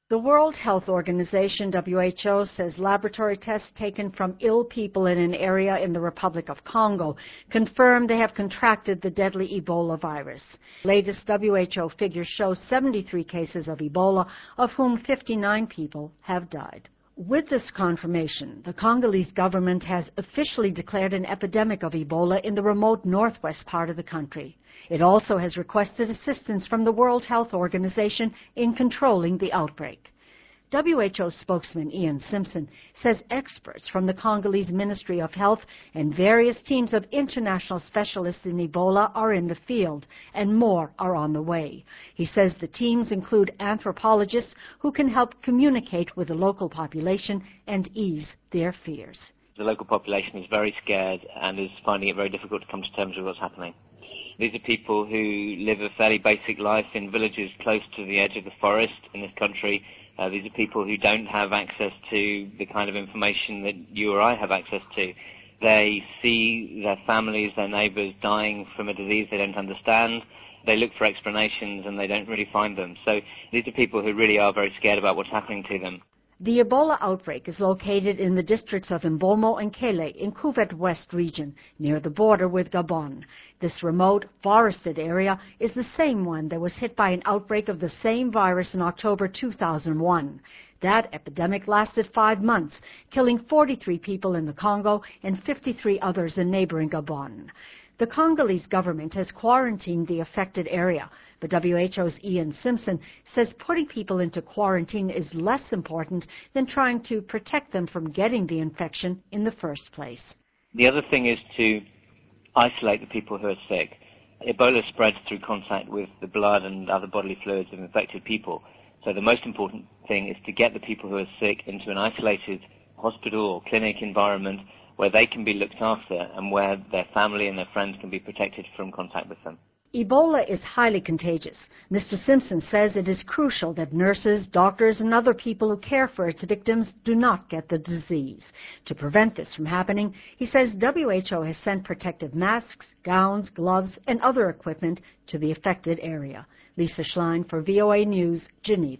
The World Health Organization, WHO, says laboratory tests taken from ill people in an area in the Republic of Congo confirm they have contracted the deadly Ebola virus. Latest WHO figures show 73 cases of Ebola, of whom 59 people have died. With this confirmation, the Congolese government has officially declared an epidemic of Ebola in the remote northwest part of the country. It also has requested assistance from the World Health Organization in controlling the outbreak. WHO spokesman Ian Simpson says experts from the Congolese Ministry of Health and various teams of international specialists in Ebola are in the field, and more are on the way. He says the teams include anthropologists who can help communicate with the local population and ease their fears. The local population is very scared and is finding it very difficult to come to terms with what's happening. These are people who live a fairly basic life in villages close to the edge of the forest in this country. These are people who don't have access to the kind of information that you or I have access to. They see their families, their neighbours dying from a disease they don't understand. They look for explanations and they don't really find them. So these are people who really are very scared about what's happening to them. The Ebola outbreak is located in the districts of Mbomo and Kele in Cuvette West region, near the border with Gabon. This remote, forested area is the same one that was hit by an outbreak of the same virus in October 2001. That epidemic lasted 5 months, killing 43 people in the Congo and 53 others in neighboring Gabon. The Congolese government has quarantined the affected area, but WHO's Ian Simpson says putting people into quarantine is less important than trying to protect them from getting the infection in the first place. The other thing is to isolate the people who are sick. Ebola spreads through contact with the blood and other bodily fluids of infected people. So the most important thing is to get the people who are sick into an isolated hospital or clinic environment where they can be looked after and where their family and their friends can be protected from contact with them. Ebola is highly contagious. Mr. Simpson says it is crucial that nurses, doctors, and other people who care for its victims do not get the disease. To prevent this from happening, he says WHO has sent protective masks, gowns, gloves, and other equipment to the affected area. Lisa Schlein for VOA News, Geneva.